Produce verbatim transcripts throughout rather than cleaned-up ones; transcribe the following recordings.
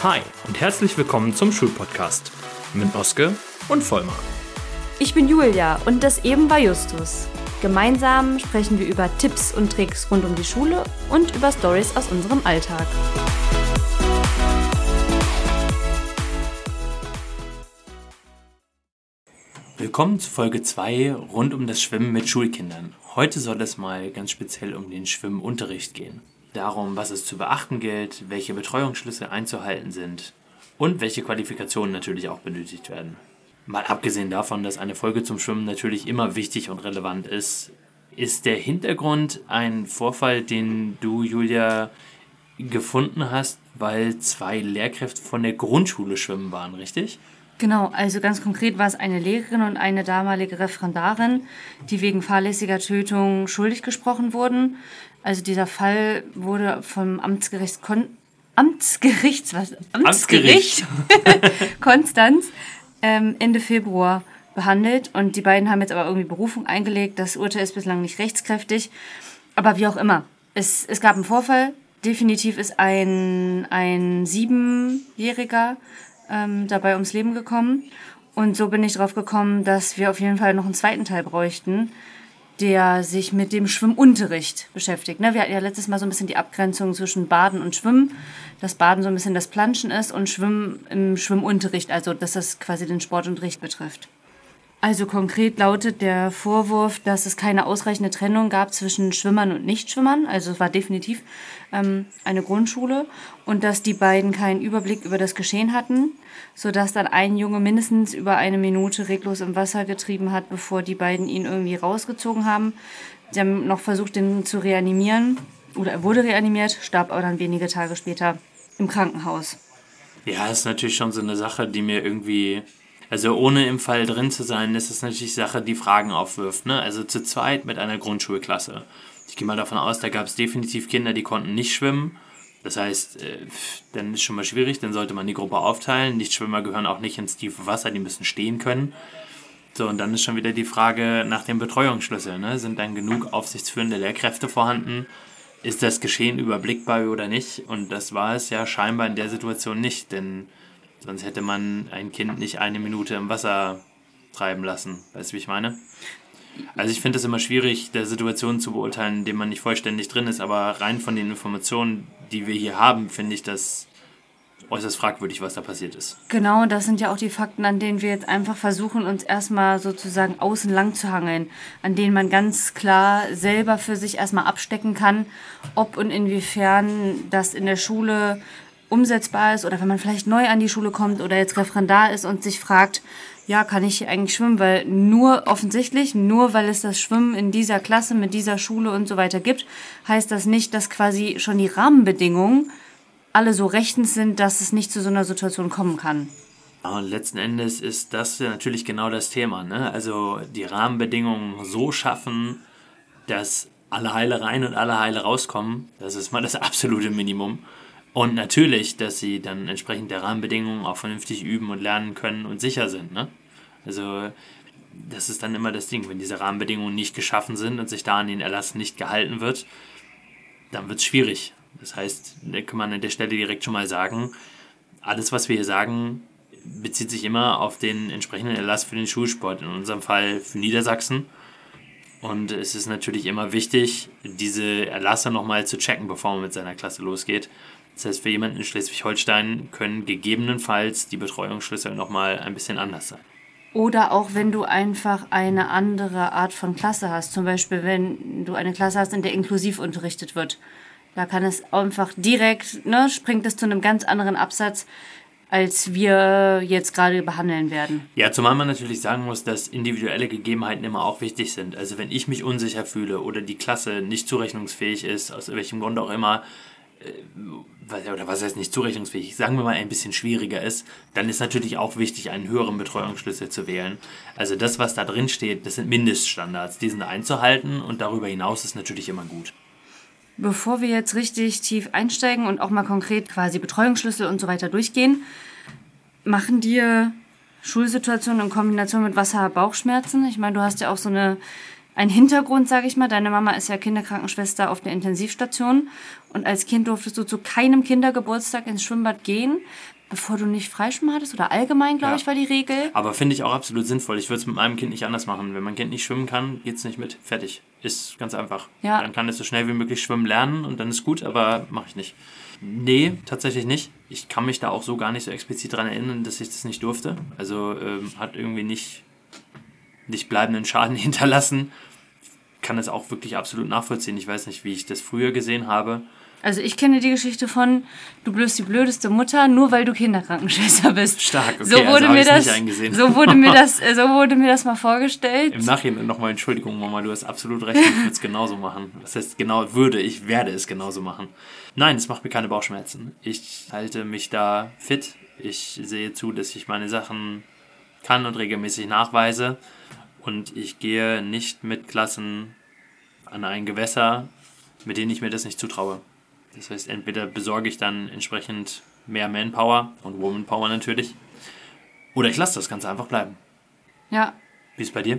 Hi und herzlich willkommen zum Schulpodcast mit Oske und Vollmar. Ich bin Julia und das eben war Justus. Gemeinsam sprechen wir über Tipps und Tricks rund um die Schule und über Storys aus unserem Alltag. Willkommen zu Folge zwei rund um das Schwimmen mit Schulkindern. Heute soll es mal ganz speziell um den Schwimmunterricht gehen. Darum, was es zu beachten gilt, welche Betreuungsschlüsse einzuhalten sind und welche Qualifikationen natürlich auch benötigt werden. Mal abgesehen davon, dass eine Folge zum Schwimmen natürlich immer wichtig und relevant ist, ist der Hintergrund ein Vorfall, den du, Julia, gefunden hast, weil zwei Lehrkräfte von der Grundschule schwimmen waren, richtig? Genau, also ganz konkret war es eine Lehrerin und eine damalige Referendarin, die wegen fahrlässiger Tötung schuldig gesprochen wurden. Also dieser Fall wurde vom Amtsgericht Kon- Amtsgerichts was Amtsgericht Konstanz ähm, Ende Februar behandelt und die beiden haben jetzt aber irgendwie Berufung eingelegt. Das Urteil ist bislang nicht rechtskräftig, aber wie auch immer. Es, es gab einen Vorfall. Definitiv ist ein, ein Siebenjähriger ähm, dabei ums Leben gekommen und so bin ich drauf gekommen, dass wir auf jeden Fall noch einen zweiten Teil bräuchten, der sich mit dem Schwimmunterricht beschäftigt. Ne, wir hatten ja letztes Mal so ein bisschen die Abgrenzung zwischen Baden und Schwimmen, dass Baden so ein bisschen das Planschen ist und Schwimmen im Schwimmunterricht, also dass das quasi den Sportunterricht betrifft. Also konkret lautet der Vorwurf, dass es keine ausreichende Trennung gab zwischen Schwimmern und Nichtschwimmern, also es war definitiv ähm, eine Grundschule und dass die beiden keinen Überblick über das Geschehen hatten, sodass dann ein Junge mindestens über eine Minute reglos im Wasser getrieben hat, bevor die beiden ihn irgendwie rausgezogen haben. Sie haben noch versucht, ihn zu reanimieren, oder er wurde reanimiert, starb aber dann wenige Tage später im Krankenhaus. Ja, das ist natürlich schon so eine Sache, die mir irgendwie... Also ohne im Fall drin zu sein, ist es natürlich Sache, die Fragen aufwirft. Ne? Also zu zweit mit einer Grundschulklasse. Ich gehe mal davon aus, da gab es definitiv Kinder, die konnten nicht schwimmen. Das heißt, äh, dann ist schon mal schwierig, dann sollte man die Gruppe aufteilen. Nichtschwimmer gehören auch nicht ins tiefe Wasser, die müssen stehen können. So, und dann ist schon wieder die Frage nach dem Betreuungsschlüssel. Ne? Sind dann genug aufsichtsführende Lehrkräfte vorhanden? Ist das Geschehen überblickbar oder nicht? Und das war es ja scheinbar in der Situation nicht, denn... Sonst hätte man ein Kind nicht eine Minute im Wasser treiben lassen. Weißt du, wie ich meine? Also ich finde es immer schwierig, der Situation zu beurteilen, in der man nicht vollständig drin ist. Aber rein von den Informationen, die wir hier haben, finde ich das äußerst fragwürdig, was da passiert ist. Genau, das sind ja auch die Fakten, an denen wir jetzt einfach versuchen, uns erstmal sozusagen außen lang zu hangeln. An denen man ganz klar selber für sich erstmal abstecken kann, ob und inwiefern das in der Schule umsetzbar ist oder wenn man vielleicht neu an die Schule kommt oder jetzt Referendar ist und sich fragt, ja, kann ich hier eigentlich schwimmen? Weil nur offensichtlich, nur weil es das Schwimmen in dieser Klasse, mit dieser Schule und so weiter gibt, heißt das nicht, dass quasi schon die Rahmenbedingungen alle so rechtens sind, dass es nicht zu so einer Situation kommen kann. Und letzten Endes ist das natürlich genau das Thema. Ne? Also die Rahmenbedingungen so schaffen, dass alle Heile rein und alle Heile rauskommen. Das ist mal das absolute Minimum. Und natürlich, dass sie dann entsprechend der Rahmenbedingungen auch vernünftig üben und lernen können und sicher sind. Ne? Also das ist dann immer das Ding, wenn diese Rahmenbedingungen nicht geschaffen sind und sich da an den Erlass nicht gehalten wird, dann wird es schwierig. Das heißt, da kann man an der Stelle direkt schon mal sagen, alles, was wir hier sagen, bezieht sich immer auf den entsprechenden Erlass für den Schulsport, in unserem Fall für Niedersachsen. Und es ist natürlich immer wichtig, diese Erlasse nochmal zu checken, bevor man mit seiner Klasse losgeht. Das heißt, für jemanden in Schleswig-Holstein können gegebenenfalls die Betreuungsschlüssel nochmal ein bisschen anders sein. Oder auch wenn du einfach eine andere Art von Klasse hast. Zum Beispiel, wenn du eine Klasse hast, in der inklusiv unterrichtet wird. Da kann es einfach direkt, ne, springt es zu einem ganz anderen Absatz, als wir jetzt gerade behandeln werden. Ja, zumal man natürlich sagen muss, dass individuelle Gegebenheiten immer auch wichtig sind. Also wenn ich mich unsicher fühle oder die Klasse nicht zurechnungsfähig ist, aus welchem Grund auch immer, oder was heißt nicht zurechnungsfähig, sagen wir mal ein bisschen schwieriger ist, dann ist natürlich auch wichtig, einen höheren Betreuungsschlüssel zu wählen. Also das, was da drin steht, das sind Mindeststandards, die sind einzuhalten und darüber hinaus ist natürlich immer gut. Bevor wir jetzt richtig tief einsteigen und auch mal konkret quasi Betreuungsschlüssel und so weiter durchgehen, machen dir Schulsituationen in Kombination mit Wasser Bauchschmerzen? Ich meine, du hast ja auch so eine einen Hintergrund, sage ich mal. Deine Mama ist ja Kinderkrankenschwester auf der Intensivstation und als Kind durftest du zu keinem Kindergeburtstag ins Schwimmbad gehen. bevor du nicht Freischwimmen hattest oder allgemein, glaube Ja. ich, war die Regel. Aber finde ich auch absolut sinnvoll. Ich würde es mit meinem Kind nicht anders machen. Wenn mein Kind nicht schwimmen kann, geht's nicht mit. Fertig. Ist ganz einfach. Ja. Dann kann es so schnell wie möglich schwimmen lernen und dann ist gut, aber mache ich nicht. Nee, tatsächlich nicht. Ich kann mich da auch so gar nicht so explizit daran erinnern, dass ich das nicht durfte. Also ähm, hat irgendwie nicht, nicht bleibenden Schaden hinterlassen. Kann das auch wirklich absolut nachvollziehen. Ich weiß nicht, wie ich das früher gesehen habe. Also ich kenne die Geschichte von, du bist die blödeste Mutter, nur weil du Kinderkrankenschwester bist. Stark, okay, so wurde also habe mir ich das, nicht eingesehen. so wurde mir das, so wurde mir das mal vorgestellt. Im Nachhinein nochmal Entschuldigung, Mama, du hast absolut recht, ich würde es genauso machen. Das heißt, genau würde, ich werde es genauso machen. Nein, es macht mir keine Bauchschmerzen. Ich halte mich da fit. Ich sehe zu, dass ich meine Sachen kann und regelmäßig nachweise. Und ich gehe nicht mit Klassen an ein Gewässer, mit denen ich mir das nicht zutraue. Das heißt, entweder besorge ich dann entsprechend mehr Manpower und Womanpower natürlich, oder ich lasse das Ganze einfach bleiben. Ja. Wie ist es bei dir?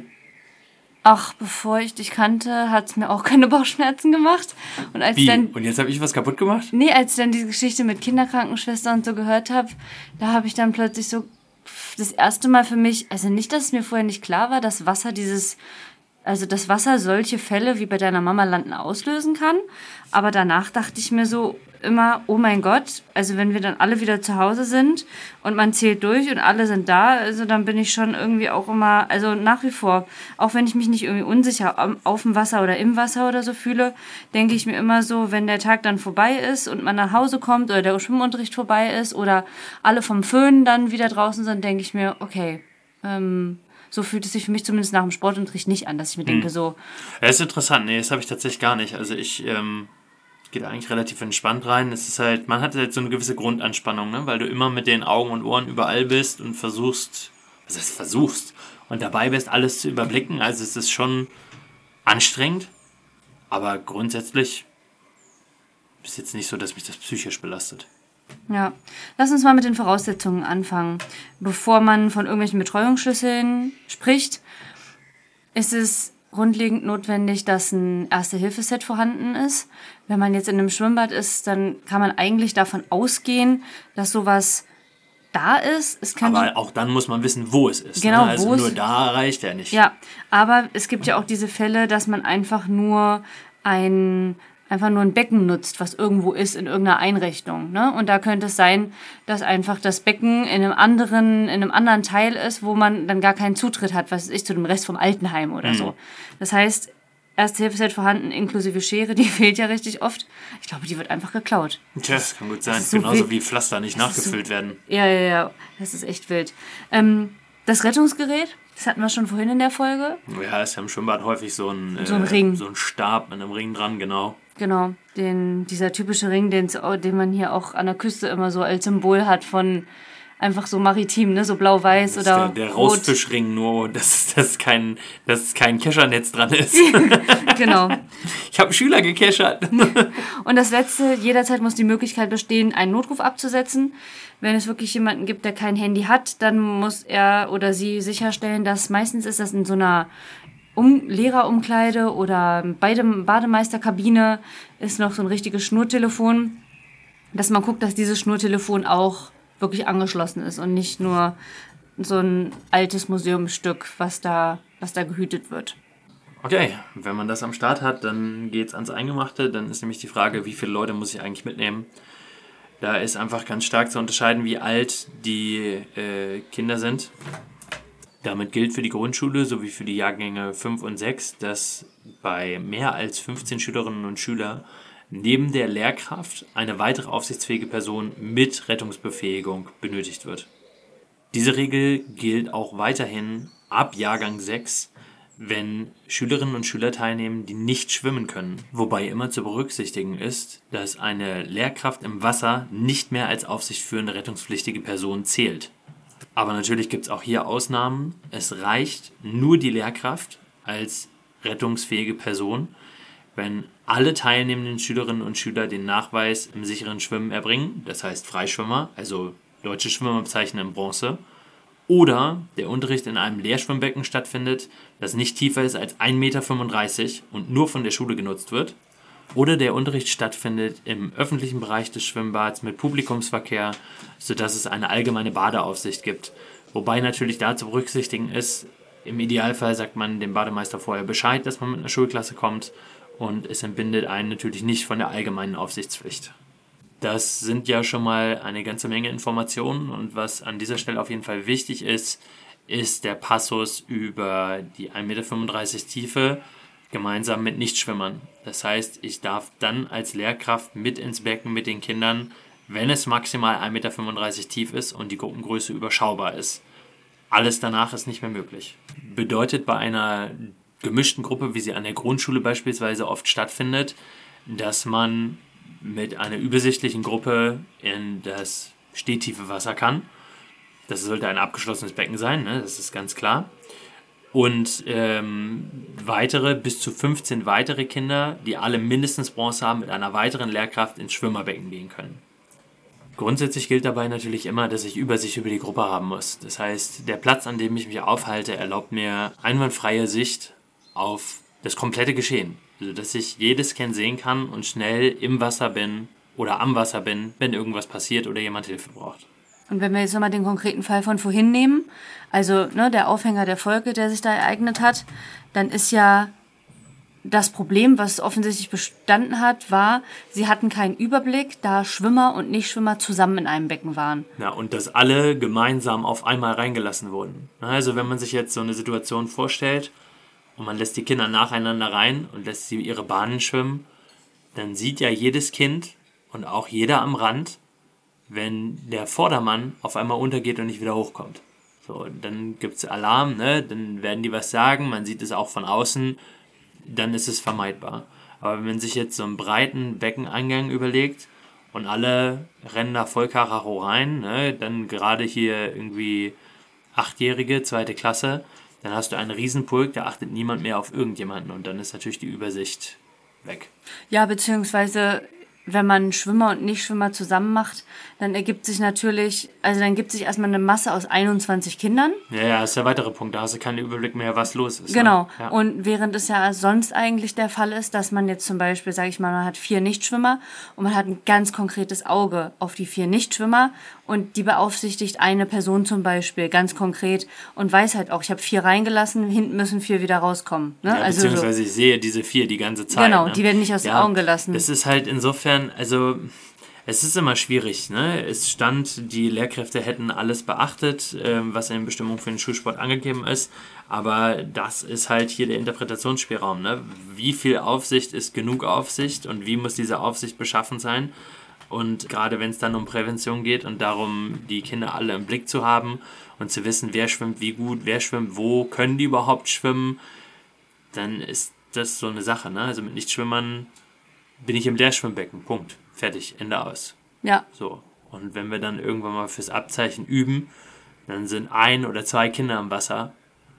Ach, bevor ich dich kannte, hat es mir auch keine Bauchschmerzen gemacht. Und als Wie? dann Und jetzt habe ich was kaputt gemacht? Nee, als ich dann diese Geschichte mit Kinderkrankenschwester und so gehört habe, da habe ich dann plötzlich so das erste Mal für mich, also nicht, dass es mir vorher nicht klar war, dass Wasser dieses, also das Wasser solche Fälle wie bei deiner Mama landen auslösen kann, aber danach dachte ich mir so immer, oh mein Gott, also wenn wir dann alle wieder zu Hause sind und man zählt durch und alle sind da, also dann bin ich schon irgendwie auch immer, also nach wie vor, auch wenn ich mich nicht irgendwie unsicher am- auf dem Wasser oder im Wasser oder so fühle, denke ich mir immer so, wenn der Tag dann vorbei ist und man nach Hause kommt oder der Schwimmunterricht vorbei ist oder alle vom Föhn dann wieder draußen sind, denke ich mir, okay, ähm, so fühlt es sich für mich zumindest nach dem Sportunterricht nicht an, dass ich mir denke so, Ja, ist interessant. Nee, das habe ich tatsächlich gar nicht. Also ich ähm, gehe da eigentlich relativ entspannt rein. Es ist halt, man hat halt so eine gewisse Grundanspannung, ne? Weil du immer mit den Augen und Ohren überall bist und versuchst, was heißt versuchst, und dabei bist, alles zu überblicken. Also es ist schon anstrengend, aber grundsätzlich ist jetzt nicht so, dass mich das psychisch belastet. ja. Lass uns mal mit den Voraussetzungen anfangen. Bevor man von irgendwelchen Betreuungsschlüsseln spricht, ist es grundlegend notwendig, dass ein Erste-Hilfe-Set vorhanden ist. Wenn man jetzt in einem Schwimmbad ist, dann kann man eigentlich davon ausgehen, dass sowas da ist. Es könnte, Aber auch dann muss man wissen, wo es ist. Genau, ne? Also wo es- nur da reicht ja nicht. ja, aber es gibt ja auch diese Fälle, dass man einfach nur ein einfach nur ein Becken nutzt, was irgendwo ist in irgendeiner Einrichtung, ne? Und da könnte es sein, dass einfach das Becken in einem anderen in einem anderen Teil ist, wo man dann gar keinen Zutritt hat, was weiß ich, zu dem Rest vom Altenheim oder so. Das heißt, Erste-Hilfe-Set vorhanden, inklusive Schere, die fehlt ja richtig oft. Ich glaube, die wird einfach geklaut. Tja, das kann gut sein. ist so Genauso wild. wie Pflaster nicht nachgefüllt werden. Ja, ja, ja, das ist echt wild. Ähm, das Rettungsgerät, das hatten wir schon vorhin in der Folge. Ja, ist ja im Schwimmbad häufig so ein, So ein äh, Ring. so ein Stab mit einem Ring dran, genau. Genau, den, dieser typische Ring, den, den man hier auch an der Küste immer so als Symbol hat von einfach so maritim, ne? So blau-weiß Das ist oder der, der rot. Rausfischring, nur dass, dass, kein, dass kein Keschernetz dran ist. Genau. Ich habe Schüler gekeschert. Und das Letzte, jederzeit muss die Möglichkeit bestehen, einen Notruf abzusetzen. Wenn es wirklich jemanden gibt, der kein Handy hat, dann muss er oder sie sicherstellen, dass meistens ist das in so einer um Lehrerumkleide oder bei dem Bademeisterkabine ist noch so ein richtiges Schnurtelefon, dass man guckt, dass dieses Schnurtelefon auch wirklich angeschlossen ist und nicht nur so ein altes Museumsstück, was da, was da gehütet wird. Okay, wenn man das am Start hat, dann geht's ans Eingemachte. Dann ist nämlich die Frage, wie viele Leute muss ich eigentlich mitnehmen? Da ist einfach ganz stark zu unterscheiden, wie alt die äh, Kinder sind. Damit gilt für die Grundschule sowie für die Jahrgänge fünf und sechs, dass bei mehr als fünfzehn Schülerinnen und Schülern neben der Lehrkraft eine weitere aufsichtsfähige Person mit Rettungsbefähigung benötigt wird. Diese Regel gilt auch weiterhin ab Jahrgang sechs, wenn Schülerinnen und Schüler teilnehmen, die nicht schwimmen können. Wobei immer zu berücksichtigen ist, dass eine Lehrkraft im Wasser nicht mehr als aufsichtführende rettungspflichtige Person zählt. Aber natürlich gibt es auch hier Ausnahmen. Es reicht nur die Lehrkraft als rettungsfähige Person, wenn alle teilnehmenden Schülerinnen und Schüler den Nachweis im sicheren Schwimmen erbringen, das heißt Freischwimmer, also deutsche Schwimmer bezeichnen in Bronze, oder der Unterricht in einem Leerschwimmbecken stattfindet, das nicht tiefer ist als ein Meter fünfunddreißig und nur von der Schule genutzt wird, oder der Unterricht stattfindet im öffentlichen Bereich des Schwimmbads mit Publikumsverkehr, sodass es eine allgemeine Badeaufsicht gibt. Wobei natürlich da zu berücksichtigen ist, im Idealfall sagt man dem Bademeister vorher Bescheid, dass man mit einer Schulklasse kommt, und es entbindet einen natürlich nicht von der allgemeinen Aufsichtspflicht. Das sind ja schon mal eine ganze Menge Informationen, und was an dieser Stelle auf jeden Fall wichtig ist, ist der Passus über die ein Meter fünfunddreißig Tiefe gemeinsam mit Nichtschwimmern. Das heißt, ich darf dann als Lehrkraft mit ins Becken mit den Kindern, wenn es maximal ein Meter fünfunddreißig tief ist und die Gruppengröße überschaubar ist. Alles danach ist nicht mehr möglich. Bedeutet bei einer gemischten Gruppe, wie sie an der Grundschule beispielsweise oft stattfindet, dass man mit einer übersichtlichen Gruppe in das stehtiefe Wasser kann. Das sollte ein abgeschlossenes Becken sein, ne? Das ist ganz klar. Und ähm, weitere, bis zu fünfzehn weitere Kinder, die alle mindestens Bronze haben, mit einer weiteren Lehrkraft ins Schwimmerbecken gehen können. Grundsätzlich gilt dabei natürlich immer, dass ich Übersicht über die Gruppe haben muss. Das heißt, der Platz, an dem ich mich aufhalte, erlaubt mir einwandfreie Sicht auf das komplette Geschehen. Also, dass ich jedes Kind sehen kann und schnell im Wasser bin oder am Wasser bin, wenn irgendwas passiert oder jemand Hilfe braucht. Und wenn wir jetzt nochmal den konkreten Fall von vorhin nehmen, also ne, der Aufhänger der Folge, der sich da ereignet hat, dann ist ja das Problem, was offensichtlich bestanden hat, war, sie hatten keinen Überblick, da Schwimmer und Nichtschwimmer zusammen in einem Becken waren. Ja, und dass alle gemeinsam auf einmal reingelassen wurden. Also wenn man sich jetzt so eine Situation vorstellt und man lässt die Kinder nacheinander rein und lässt sie ihre Bahnen schwimmen, dann sieht ja jedes Kind und auch jeder am Rand, wenn der Vordermann auf einmal untergeht und nicht wieder hochkommt. So, dann gibt es Alarm, ne? Dann werden die was sagen, man sieht es auch von außen, dann ist es vermeidbar. Aber wenn man sich jetzt so einen breiten Beckeneingang überlegt und alle rennen da voll Karacho rein, ne? Dann gerade hier irgendwie Achtjährige, zweite Klasse, dann hast du einen Riesenpulk, da achtet niemand mehr auf irgendjemanden, und dann ist natürlich die Übersicht weg. Ja, beziehungsweise wenn man Schwimmer und Nichtschwimmer zusammen macht, dann ergibt sich natürlich, also dann gibt sich erstmal eine Masse aus einundzwanzig Kindern. Ja, ja, ist der weitere Punkt, da hast du keinen Überblick mehr, was los ist. Genau, ne? Ja. Und während es ja sonst eigentlich der Fall ist, dass man jetzt zum Beispiel, sage ich mal, man hat vier Nichtschwimmer und man hat ein ganz konkretes Auge auf die vier Nichtschwimmer und die beaufsichtigt eine Person zum Beispiel ganz konkret und weiß halt auch, ich habe vier reingelassen, hinten müssen vier wieder rauskommen. Ne? Ja, also beziehungsweise so. Ich sehe diese vier die ganze Zeit. Genau, ne? die werden nicht aus ja, den Augen gelassen. Das ist halt insofern, also es ist immer schwierig. Ne? Es stand, die Lehrkräfte hätten alles beachtet, ähm, was in den Bestimmungen für den Schulsport angegeben ist, aber das ist halt hier der Interpretationsspielraum. Ne? Wie viel Aufsicht ist genug Aufsicht und wie muss diese Aufsicht beschaffen sein? Und gerade wenn es dann um Prävention geht und darum, die Kinder alle im Blick zu haben und zu wissen, wer schwimmt wie gut, wer schwimmt wo, können die überhaupt schwimmen, dann ist das so eine Sache. Ne? Also mit Nichtschwimmern bin ich im Leerschwimmbecken, Punkt, fertig, Ende aus. Ja. So. Und wenn wir dann irgendwann mal fürs Abzeichen üben, dann sind ein oder zwei Kinder im Wasser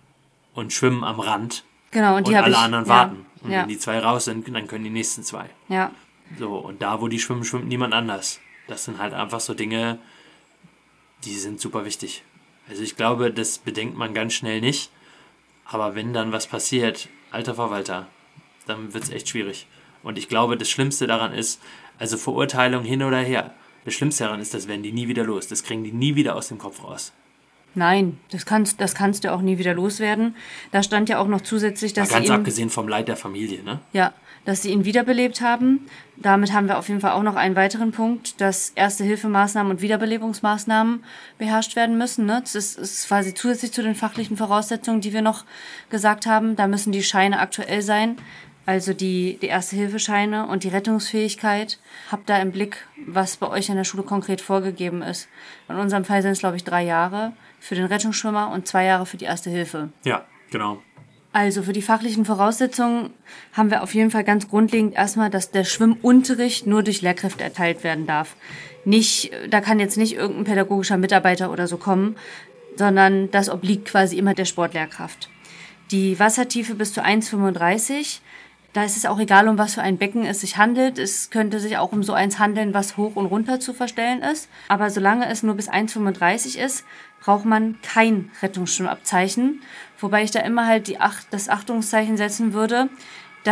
und schwimmen am Rand. Genau, und, die und alle ich, anderen ja, warten. Und ja. wenn die zwei raus sind, dann können die nächsten zwei. Ja. So, und da, wo die schwimmen, schwimmt niemand anders. Das sind halt einfach so Dinge, die sind super wichtig. Also ich glaube, das bedenkt man ganz schnell nicht. Aber wenn dann was passiert, alter Verwalter, dann wird es echt schwierig. Und ich glaube, das Schlimmste daran ist, also Verurteilung hin oder her, das Schlimmste daran ist, das werden die nie wieder los. Das kriegen die nie wieder aus dem Kopf raus. Nein, das kannst, das kannst du auch nie wieder loswerden. Da stand ja auch noch zusätzlich, dass Mal ganz sie ihn, abgesehen vom Leid der Familie, ne? ja, dass sie ihn wiederbelebt haben. Damit haben wir auf jeden Fall auch noch einen weiteren Punkt, dass Erste-Hilfemaßnahmen und Wiederbelebungsmaßnahmen beherrscht werden müssen. Ne? Das ist, ist quasi zusätzlich zu den fachlichen Voraussetzungen, die wir noch gesagt haben. Da müssen die Scheine aktuell sein, also die, die Erste-Hilfe-Scheine und die Rettungsfähigkeit. Habt da im Blick, was bei euch an der Schule konkret vorgegeben ist. In unserem Fall sind es, glaube ich, drei Jahre für den Rettungsschwimmer und zwei Jahre für die Erste Hilfe. Ja, genau. Also für die fachlichen Voraussetzungen haben wir auf jeden Fall ganz grundlegend erstmal, dass der Schwimmunterricht nur durch Lehrkräfte erteilt werden darf. Nicht, da kann jetzt nicht irgendein pädagogischer Mitarbeiter oder so kommen, sondern das obliegt quasi immer der Sportlehrkraft. Die Wassertiefe bis zu eins Komma fünfunddreißig, da ist es auch egal, um was für ein Becken es sich handelt. Es könnte sich auch um so eins handeln, was hoch und runter zu verstellen ist. Aber solange es nur bis eins Komma fünfunddreißig ist, braucht man kein Rettungsschwimmabzeichen. Wobei ich da immer halt die Acht, das Achtungszeichen setzen würde, dass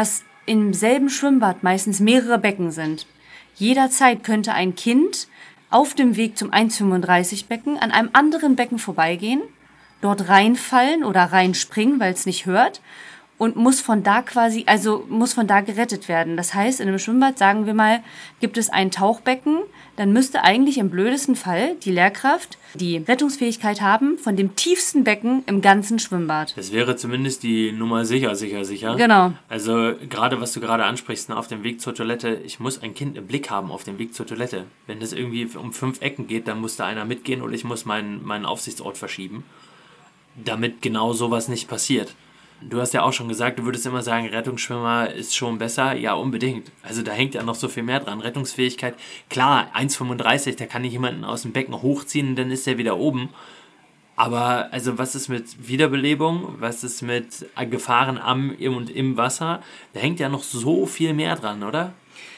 im selben Schwimmbad meistens mehrere Becken sind. Jederzeit könnte ein Kind auf dem Weg zum eins Komma fünfunddreißig Becken an einem anderen Becken vorbeigehen, dort reinfallen oder reinspringen, weil es nicht hört und muss von da quasi, also muss von da gerettet werden. Das heißt, in einem Schwimmbad, sagen wir mal, gibt es ein Tauchbecken, dann müsste eigentlich im blödesten Fall die Lehrkraft die Rettungsfähigkeit haben von dem tiefsten Becken im ganzen Schwimmbad. Das wäre zumindest die Nummer sicher, sicher, sicher. Genau. Also gerade, was du gerade ansprichst, ne, auf dem Weg zur Toilette, ich muss ein Kind im Blick haben auf dem Weg zur Toilette. Wenn es irgendwie um fünf Ecken geht, dann muss da einer mitgehen oder ich muss meinen, meinen Aufsichtsort verschieben, damit genau sowas nicht passiert. Du hast ja auch schon gesagt, du würdest immer sagen, Rettungsschwimmer ist schon besser. Ja, unbedingt. Also da hängt ja noch so viel mehr dran. Rettungsfähigkeit, klar, eins Komma fünfunddreißig, da kann ich jemanden aus dem Becken hochziehen und dann ist er wieder oben. Aber also was ist mit Wiederbelebung? Was ist mit Gefahren am und im Wasser? Da hängt ja noch so viel mehr dran, oder?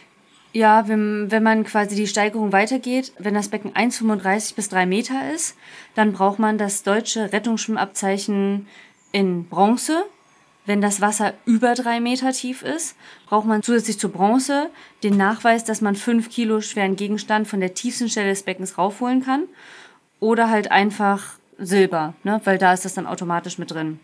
Ja, wenn, wenn man quasi die Steigerung weitergeht, wenn das Becken eins Komma fünfunddreißig bis drei Meter ist, dann braucht man das deutsche Rettungsschwimmabzeichen in Bronze. Wenn das Wasser über drei Meter tief ist, braucht man zusätzlich zur Bronze den Nachweis, dass man fünf Kilo schweren Gegenstand von der tiefsten Stelle des Beckens raufholen kann. Oder halt einfach Silber, ne? Weil da ist das dann automatisch mit drin.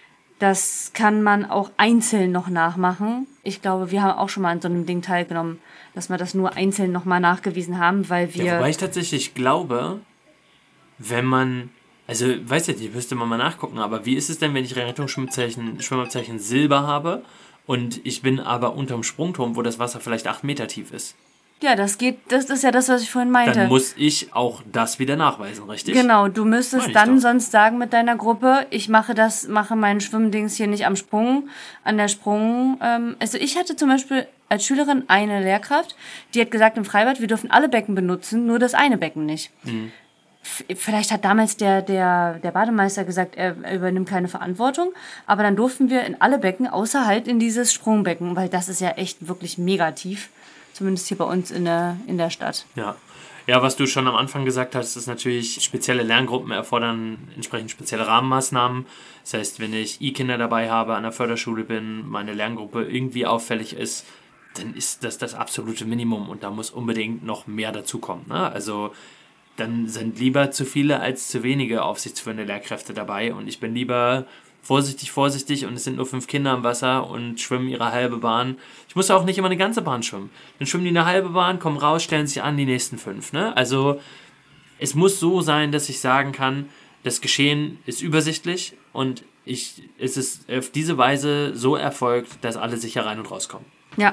Das kann man auch einzeln noch nachmachen. Ich glaube, wir haben auch schon mal an so einem Ding teilgenommen, dass wir das nur einzeln nochmal nachgewiesen haben, weil wir... Ja, wobei ich tatsächlich glaube, wenn man... Also, weiß ich nicht, müsste man mal nachgucken, aber wie ist es denn, wenn ich Rettungsschwimmabzeichen Schwimmabzeichen Silber habe und ich bin aber unterm Sprungturm, wo das Wasser vielleicht acht Meter tief ist? Ja, das geht, das ist ja das, was ich vorhin meinte. Dann muss ich auch das wieder nachweisen, richtig? Genau, du müsstest dann sonst sagen mit deiner Gruppe, ich mache das, mache meinen Schwimmdings hier nicht am Sprung, an der Sprung. Ähm, also ich hatte zum Beispiel als Schülerin eine Lehrkraft, die hat gesagt im Freibad, wir dürfen alle Becken benutzen, nur das eine Becken nicht. Mhm. Vielleicht hat damals der, der, der Bademeister gesagt, er, er übernimmt keine Verantwortung, aber dann durften wir in alle Becken, außer halt in dieses Sprungbecken, weil das ist ja echt wirklich mega tief, zumindest hier bei uns in der, in der Stadt. Ja. Ja, was du schon am Anfang gesagt hast, ist natürlich, spezielle Lerngruppen erfordern entsprechend spezielle Rahmenmaßnahmen. Das heißt, wenn ich E-Kinder dabei habe, an der Förderschule bin, meine Lerngruppe irgendwie auffällig ist, dann ist das das absolute Minimum und da muss unbedingt noch mehr dazukommen, ne? Also dann sind lieber zu viele als zu wenige aufsichtsführende Lehrkräfte dabei und ich bin lieber vorsichtig, vorsichtig und es sind nur fünf Kinder im Wasser und schwimmen ihre halbe Bahn. Ich muss auch nicht immer eine ganze Bahn schwimmen. Dann schwimmen die eine halbe Bahn, kommen raus, stellen sich an die nächsten fünf, ne? Also es muss so sein, dass ich sagen kann, das Geschehen ist übersichtlich und ich, es ist auf diese Weise so erfolgt, dass alle sicher rein und rauskommen. Ja,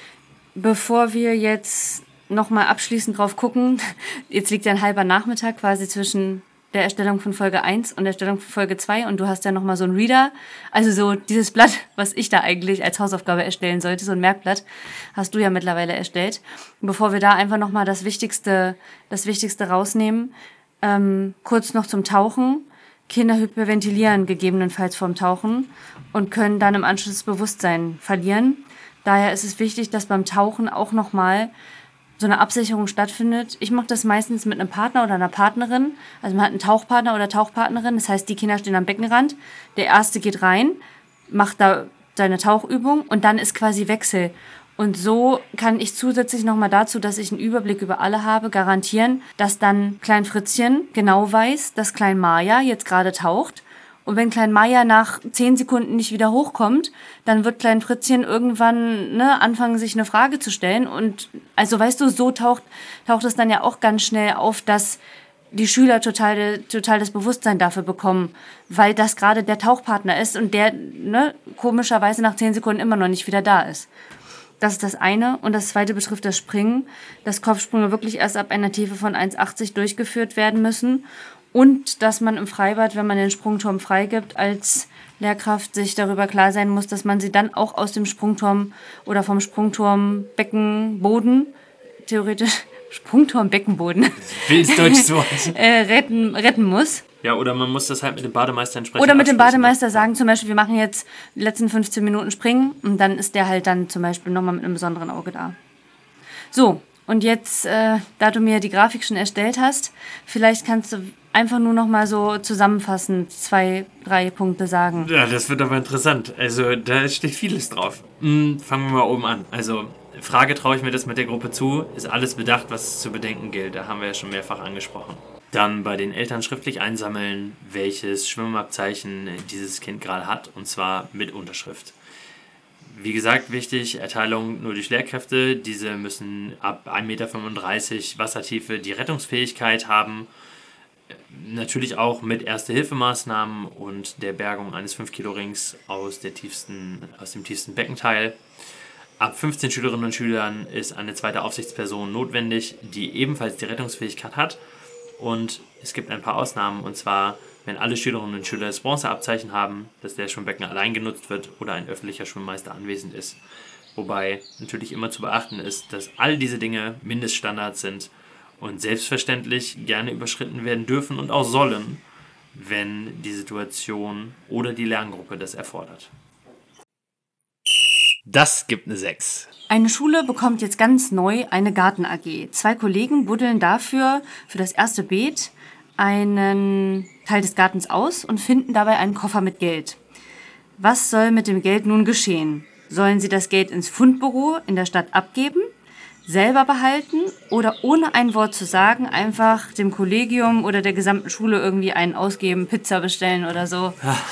bevor wir jetzt nochmal abschließend drauf gucken, jetzt liegt ja ein halber Nachmittag quasi zwischen der Erstellung von Folge eins und der Erstellung von Folge zwei und du hast ja nochmal so ein Reader, also so dieses Blatt, was ich da eigentlich als Hausaufgabe erstellen sollte, so ein Merkblatt, hast du ja mittlerweile erstellt. Und bevor wir da einfach nochmal das Wichtigste, das Wichtigste rausnehmen, ähm, kurz noch zum Tauchen. Kinder hyperventilieren gegebenenfalls vorm Tauchen und können dann im Anschluss das Bewusstsein verlieren. Daher ist es wichtig, dass beim Tauchen auch nochmal so eine Absicherung stattfindet. Ich mache das meistens mit einem Partner oder einer Partnerin. Also man hat einen Tauchpartner oder Tauchpartnerin. Das heißt, die Kinder stehen am Beckenrand. Der erste geht rein, macht da seine Tauchübung und dann ist quasi Wechsel. Und so kann ich zusätzlich nochmal dazu, dass ich einen Überblick über alle habe, garantieren, dass dann Klein Fritzchen genau weiß, dass Klein Maja jetzt gerade taucht. Und wenn Klein Maja nach zehn Sekunden nicht wieder hochkommt, dann wird Klein Fritzchen irgendwann ne, anfangen, sich eine Frage zu stellen. Und also weißt du, so taucht, taucht es dann ja auch ganz schnell auf, dass die Schüler total, total das Bewusstsein dafür bekommen, weil das gerade der Tauchpartner ist und der ne, komischerweise nach zehn Sekunden immer noch nicht wieder da ist. Das ist das eine. Und das zweite betrifft das Springen, dass Kopfsprünge wirklich erst ab einer Tiefe von eins Komma achtzig durchgeführt werden müssen. Und dass man im Freibad, wenn man den Sprungturm freigibt, als Lehrkraft sich darüber klar sein muss, dass man sie dann auch aus dem Sprungturm oder vom Sprungturm Beckenboden, theoretisch Sprungturm Beckenboden, wildes deutsches Wort, äh, retten, retten muss. Ja, oder man muss das halt mit dem Bademeister entsprechend Oder mit dem Bademeister sagen, zum Beispiel, wir machen jetzt die letzten fünfzehn Minuten Springen und dann ist der halt dann zum Beispiel nochmal mit einem besonderen Auge da. So, und jetzt, äh, da du mir die Grafik schon erstellt hast, vielleicht kannst du einfach nur noch mal so zusammenfassend zwei, drei Punkte sagen? Ja, das wird aber interessant. Also da steht vieles drauf. Hm, fangen wir mal oben an. Also Frage, traue ich mir das mit der Gruppe zu? Ist alles bedacht, was es zu bedenken gilt? Da haben wir ja schon mehrfach angesprochen. Dann bei den Eltern schriftlich einsammeln, welches Schwimmabzeichen dieses Kind gerade hat, und zwar mit Unterschrift. Wie gesagt, wichtig, Erteilung nur durch Lehrkräfte. Diese müssen ab eins Komma fünfunddreißig Meter Wassertiefe die Rettungsfähigkeit haben. Natürlich auch mit Erste-Hilfemaßnahmen und der Bergung eines fünf Kilo Rings aus, der tiefsten, aus dem tiefsten Beckenteil. Ab fünfzehn Schülerinnen und Schülern ist eine zweite Aufsichtsperson notwendig, die ebenfalls die Rettungsfähigkeit hat. Und es gibt ein paar Ausnahmen, und zwar, wenn alle Schülerinnen und Schüler das Bronzeabzeichen haben, dass der Schwimmbecken allein genutzt wird oder ein öffentlicher Schwimmmeister anwesend ist. Wobei natürlich immer zu beachten ist, dass all diese Dinge Mindeststandards sind und selbstverständlich gerne überschritten werden dürfen und auch sollen, wenn die Situation oder die Lerngruppe das erfordert. Das gibt eine sechs. Eine Schule bekommt jetzt ganz neu eine Garten-A G. Zwei Kollegen buddeln dafür, für das erste Beet, einen Teil des Gartens aus und finden dabei einen Koffer mit Geld. Was soll mit dem Geld nun geschehen? Sollen sie das Geld ins Fundbüro in der Stadt abgeben, selber behalten oder ohne ein Wort zu sagen einfach dem Kollegium oder der gesamten Schule irgendwie einen ausgeben, Pizza bestellen oder so?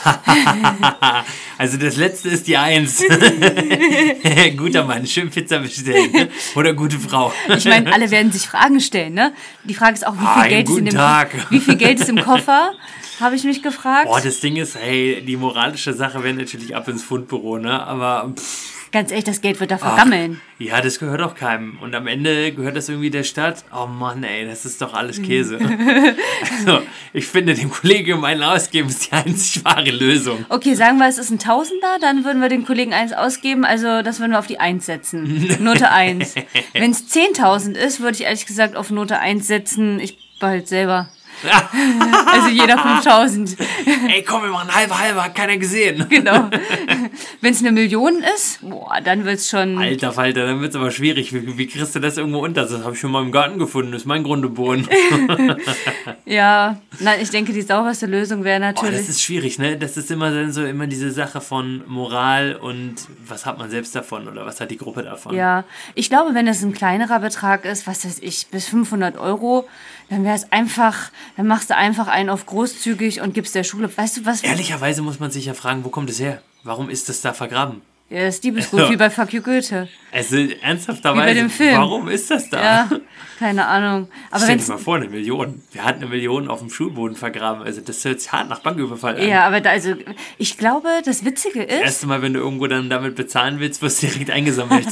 Also das letzte ist die Eins. Guter Mann, schön Pizza bestellen. Ne? Oder gute Frau. Ich meine, alle werden sich Fragen stellen, ne? Die Frage ist auch, wie viel, Ein Geld ist, in dem Tag. wie viel Geld ist im Koffer? Habe ich mich gefragt. Boah, das Ding ist, hey, die moralische Sache wäre natürlich ab ins Fundbüro, ne? Aber pff. Ganz ehrlich, das Geld wird da vergammeln. Ach, ja, das gehört auch keinem. Und am Ende gehört das irgendwie der Stadt. Oh Mann, ey, das ist doch alles Käse. Also, ich finde, dem Kollegium einen ausgeben ist die einzig wahre Lösung. Okay, sagen wir, es ist ein Tausender, dann würden wir dem Kollegen eins ausgeben. Also, das würden wir auf die Eins setzen. Note eins. Wenn es zehntausend ist, würde ich ehrlich gesagt auf Note eins setzen. Ich behalte selber. Also jeder fünftausend. Ey, komm, wir machen halbe halbe, hat keiner gesehen. Genau. Wenn es eine Million ist, boah, dann wird es schon... Alter Falter, dann wird es aber schwierig. Wie, wie kriegst du das irgendwo unter? Das habe ich schon mal im Garten gefunden. Das ist mein Grundeboden. Ja, na, ich denke, die sauberste Lösung wäre natürlich... Oh, das ist schwierig, ne? Das ist immer dann so immer diese Sache von Moral und was hat man selbst davon oder was hat die Gruppe davon? Ja, ich glaube, wenn es ein kleinerer Betrag ist, was weiß ich, bis fünfhundert Euro, dann wäre es einfach, dann machst du einfach einen auf großzügig und gibst der Schule, weißt du was? Ehrlicherweise muss man sich ja fragen, wo kommt es her? Warum ist das da vergraben? Ja, das ist Diebesgut, wie bei Fuck You Goethe. Also ernsthafterweise, wie bei dem Film. Warum ist das da? Ja, keine Ahnung. Aber Stell dir mal vor, eine Million. Wir hatten eine Million auf dem Schulboden vergraben. Also das hört sich hart nach Banküberfall an. Ja, aber da, also ich glaube, das Witzige ist... Das erste Mal, wenn du irgendwo dann damit bezahlen willst, wirst du direkt eingesammelt.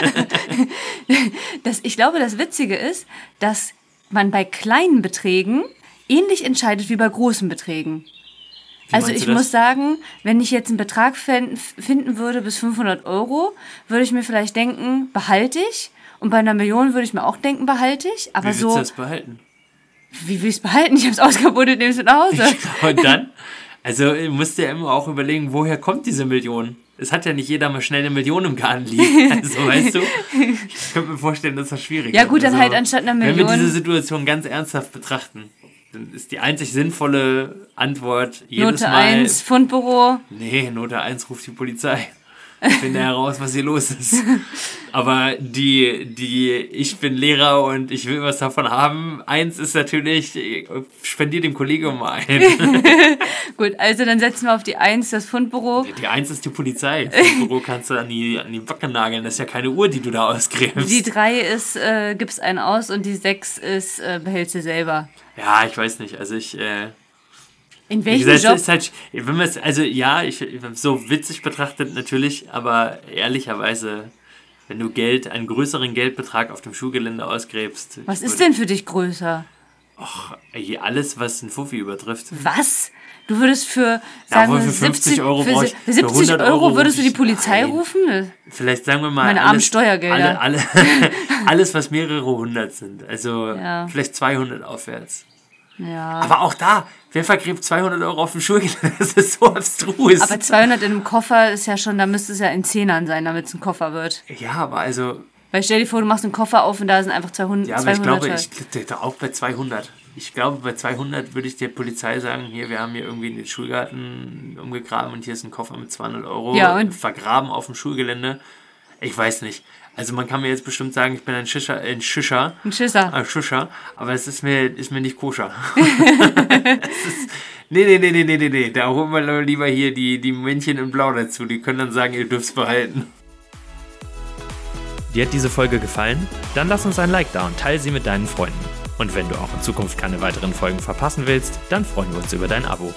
das, ich glaube, das Witzige ist, dass man bei kleinen Beträgen ähnlich entscheidet wie bei großen Beträgen. Wie also ich du das? muss sagen, wenn ich jetzt einen Betrag fänd, finden würde bis fünfhundert Euro, würde ich mir vielleicht denken, behalte ich. Und bei einer Million würde ich mir auch denken, behalte ich. Aber wie willst so, du das behalten? Wie will ich es behalten? Ich habe es ausgebuddelt, nehme es mit nach Hause. Und dann? Also musst du ja immer auch überlegen, woher kommt diese Million? Es hat ja nicht jeder mal schnell eine Million im Garten liegen. Also, weißt du, ich könnte mir vorstellen, dass das schwierig ist. Ja gut, dann also, halt anstatt einer Million... Wenn wir diese Situation ganz ernsthaft betrachten, dann ist die einzig sinnvolle Antwort jedes Note Mal... eins, Fundbüro. Nee, Note eins ruft die Polizei. Ich finde heraus, was hier los ist. Aber die, die, ich bin Lehrer und ich will was davon haben. Eins ist natürlich, spendier dem Kollegium ein. Gut, also dann setzen wir auf die Eins, das Fundbüro. Die Eins ist die Polizei. Das Fundbüro kannst du an die, an die Backe nageln. Das ist ja keine Uhr, die du da ausgräbst. Die drei ist, äh, gibst einen aus und die sechs ist, äh, behältst du selber. Ja, ich weiß nicht. Also ich... Äh, In welchem Wie gesagt, Job? Ist halt, wenn man es, also ja, ich, so witzig betrachtet natürlich, aber ehrlicherweise, wenn du Geld, einen größeren Geldbetrag auf dem Schulgelände ausgräbst. Was ist denn für dich größer? Ach, ey, alles, was ein Fuffi übertrifft. Was? Du würdest für, Ja, sagen wohl wir, für fünfzig Euro für brauch ich- für siebzig hundert Euro Euro würdest du die ruf ich- Polizei Nein. rufen? Vielleicht sagen wir mal. Meine armen alles, Steuergelder. Alle, alle, alles, was mehrere hundert sind. Also Ja. vielleicht zweihundert aufwärts. Ja. Aber auch da, wer vergräbt zweihundert Euro auf dem Schulgelände? Das ist so abstrus. Aber zweihundert in einem Koffer ist ja schon, da müsste es ja in Zehnern sein, damit es ein Koffer wird. ja, aber also. Weil stell dir vor, du machst einen Koffer auf und da sind einfach zweihundert. Ja, aber ich glaube, zweihundert. ich, auch bei zweihundert. ich glaube, bei zweihundert würde ich der Polizei sagen, hier, wir haben hier irgendwie den Schulgarten umgegraben und hier ist ein Koffer mit zweihundert Euro ja, und vergraben auf dem Schulgelände. Ich weiß nicht. Also man kann mir jetzt bestimmt sagen, ich bin ein Schischer, ein Schischer. Ein Schisser. Ein Schischer, aber es ist mir, ist mir nicht koscher. es ist, nee, nee, nee, nee, nee, nee, nee. Da holen wir lieber hier die, die Männchen in Blau dazu. Die können dann sagen, ihr dürft es behalten. Dir hat diese Folge gefallen? Dann lass uns ein Like da und teile sie mit deinen Freunden. Und wenn du auch in Zukunft keine weiteren Folgen verpassen willst, dann freuen wir uns über dein Abo.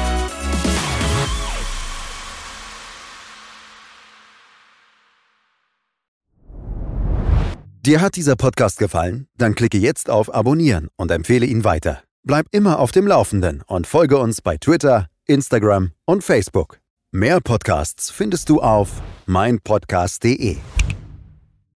Dir hat dieser Podcast gefallen? Dann klicke jetzt auf Abonnieren und empfehle ihn weiter. Bleib immer auf dem Laufenden und folge uns bei Twitter, Instagram und Facebook. Mehr Podcasts findest du auf mein podcast punkt de.